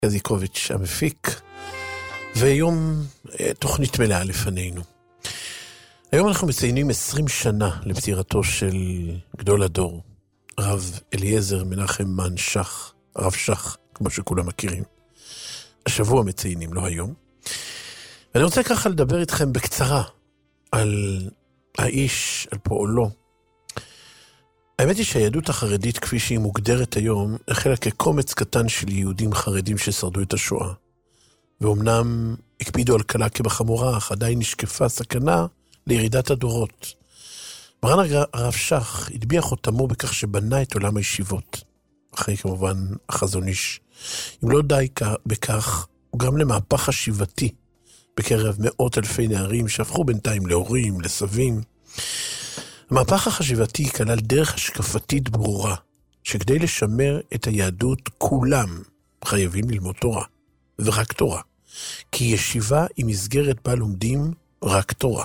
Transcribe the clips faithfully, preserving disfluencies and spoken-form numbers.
קזיקוביץ' המפיק, ויום תוכנית מלאה לפנינו. היום אנחנו מציינים עשרים שנה לפטירתו של גדול הדור, הרב אליעזר מנחם מן שך, הרב שך, כמו שכולם מכירים. השבוע מציינים, לא היום. ואני רוצה ככה לדבר איתכם בקצרה על האיש, על פועלו. האמת היא שהיהדות החרדית, כפי שהיא מוגדרת היום, החלה כקומץ קטן של יהודים חרדים ששרדו את השואה. ואומנם הקפידו על קלה כבחמורה, אך עדיין נשקפה סכנה לירידת הדורות. מרן הרב שך הטביע חותמו בכך שבנה את עולם הישיבות, אחרי כמובן החזון איש. אם לא די בכך, הוא גם למהפך חשיבתי בקרב מאות אלפי נערים שהפכו בינתיים להורים, לסבים. המהפך החשיבתי כלל דרך השקפתית ברורה, שכדי לשמר את היהדות כולם חייבים ללמוד תורה, ורק תורה. כי ישיבה היא מסגרת בה לומדים רק תורה.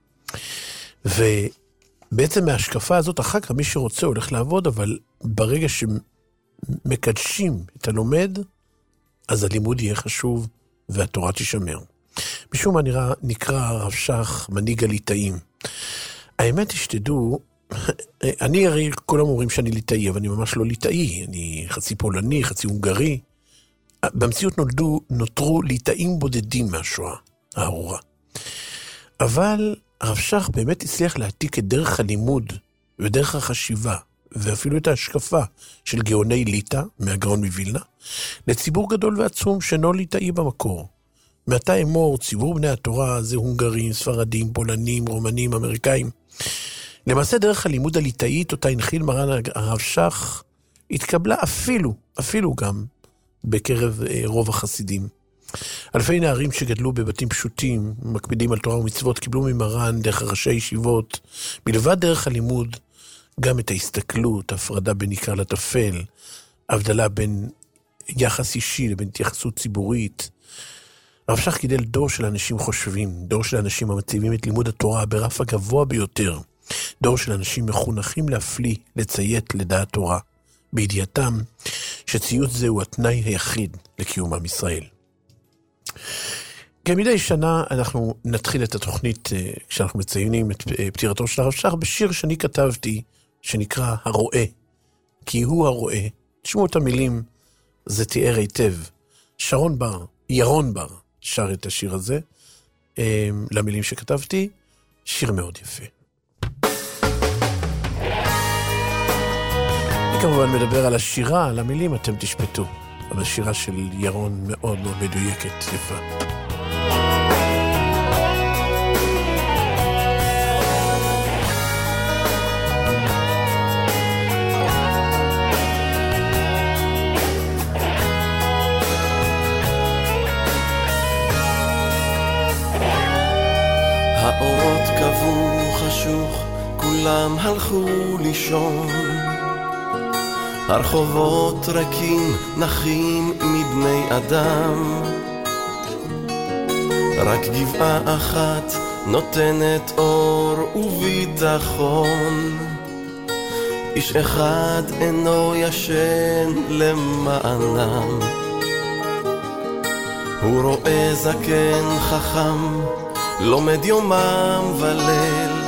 ובעצם מההשקפה הזאת אחר כך מי שרוצה הולך לעבוד, אבל ברגע שמקדשים את הלומד, אז הלימוד יהיה חשוב והתורה תשמר. משום מה נראה, נקרא הרב שך מנהיג הליטאים. האמת היא שתדעו, אני הרי כל אומרים שאני ליטאי, אבל אני ממש לא ליטאי, אני חצי פולני, חצי הונגרי. במציאות נולדו, נותרו ליטאים בודדים מהשואה הארורה. אבל הרב שך באמת הצליח להעתיק את דרך הלימוד ודרך החשיבה, ואפילו את ההשקפה של גאוני ליטא, מהגאון מווילנה, לציבור גדול ועצום שאינו ליטאי במקור. מעתה אמור, ציבור בני התורה זה הונגרים, ספרדים, פולנים, רומנים, אמריקאים. למעשה דרך הלימוד הליטאית, אותה הנחיל מרן הרב שך, התקבלה אפילו, אפילו גם, בקרב רוב החסידים. אלפי נערים שגדלו בבתים פשוטים, מקפידים על תורה ומצוות, קיבלו ממרן דרך ראשי ישיבות, מלבד דרך הלימוד, גם את ההסתכלות, הפרדה בין עיקר לטפל, הבדלה בין יחס אישי לבין התייחסות ציבורית. הרב שך גידל דור של אנשים חושבים, דור של אנשים המציבים את לימוד התורה ברף הגבוה ביותר, דור של אנשים מחונכים להפליא, לציית לדעת תורה, בידיעתם שציות זה הוא התנאי היחיד לקיומם ישראל. כמדי שנה אנחנו נתחיל את התוכנית כשאנחנו מציינים את פטירתו של הרב שך בשיר שאני כתבתי שנקרא הרואה, כי הוא הרואה. תשמעו את המילים, זה תיאר היטב. שרון בר, ירון בר שר את השיר הזה למילים שכתבתי, שיר מאוד יפה. אני כמובן מדבר על השירה, על המילים, אתם תשפטו. אבל השירה של ירון מאוד מאוד מדויקת, יפה. האורות קבעו חשוך, כולם הלכו לישון, הרחובות רקים נחים מבני אדם, רק גבעה אחת נותנת אור וביטחון, איש אחד אינו ישן למענם, הוא רואה זקן חכם לומד יומם וליל,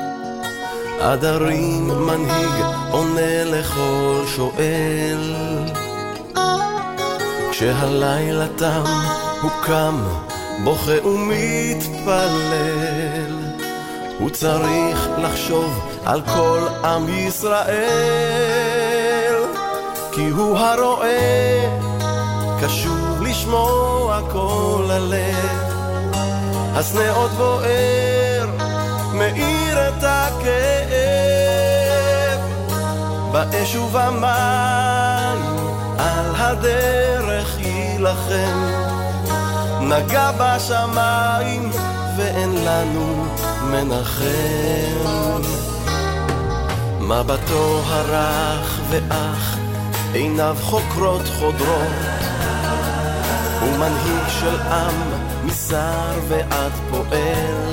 עדרים מנהיג עונה לכל שואל, כשהלילה תם הוא קם בוכה ומתפלל, הוא צריך לחשוב על כל עם ישראל, כי הוא הרואה קשוב לשמוע כל הלב, הסנה עוד בוער מאיר את הכאב, באש ובמים על הדרך ילחם, נגע בשמיים ואין לנו מנחם, מבטו הרך ואח עיניו חוקרות חודרות, הוא מנהיג של עם משר ועד פועל,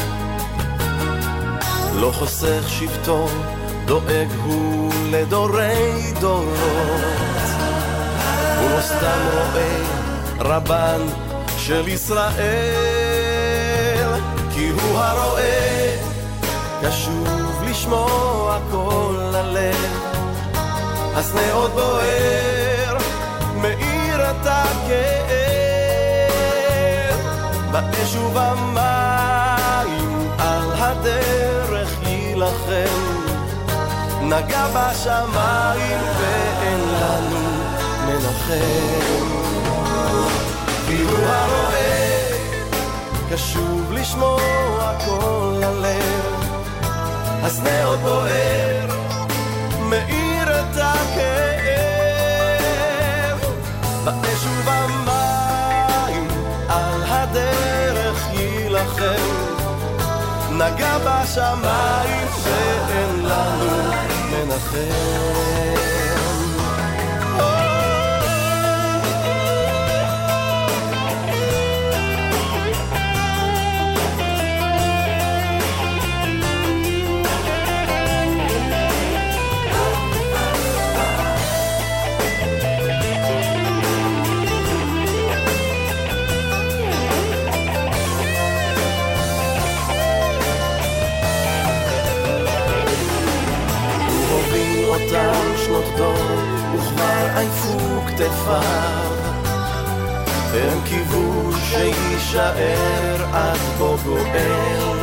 לא חוסך שבטו, דואג הוא לדורי דורות, הוא לא סתם רואה רבן של ישראל, כי הוא הרואה, קשוב לשמוע כל הלב, הסנה עוד בוער, מאיר את הכאב, באש ובמים על הדרך יילחם, נגע בשמיים ואין לנו מנחם, כי הוא הרואה, קשוב לשמוע כל הלב, הסנה עוד בוער, מאיר את הכאב, באש ובמים על הדרך יילחם, נגע בשמיים ואין לנו מנחם. אותם שנות דור וכבר עייפו כתפיו, אין כיוון שישאר עד בו גואל,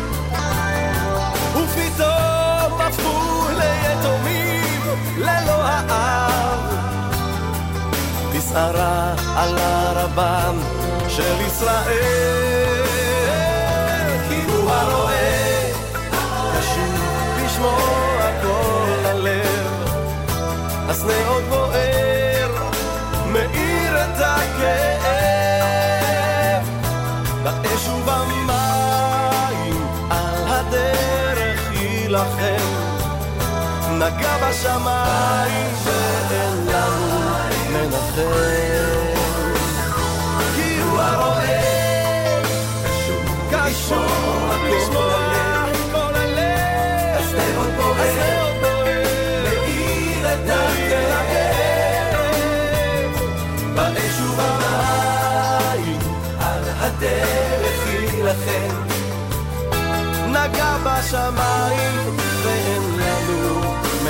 ופתאום הפכו ליתומים ללא האב, בסערה על הרבן של ישראל, כי הוא הרואה, קשוב לשמוע כל הלב, הסנה עוד בוער, מאיר את הכאב, באש ובמים על הדרך יילחם, נגע בשמיים ואין לנו מנחם, כי הוא הרואה, קשור לשמוע כל הלב, הסנה עוד בוער, מאיר את הכאב, באש ובמים על הדרך יילחם, נגע בשמיים ואין לנו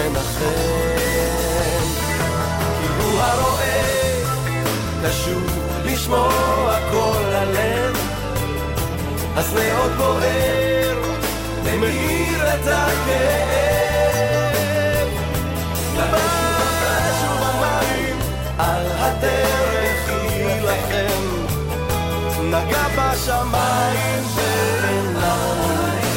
מנחם, כי הוא הרואה, קשוב לשמוע כל הלב, הסנה עוד בוער, מאיר את הכאב, באש ובמים על הדרך יילחם, נגע בשמיים ואין לנו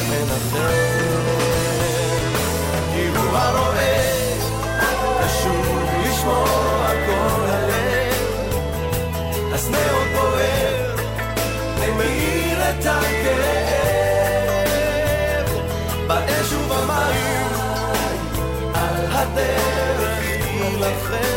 מנחם, כי הוא הרואה, קשוב לשמוע כל הלב, הסנה עוד בוער, מאיר את הכאב, באש ובמים על הדרך יילחם,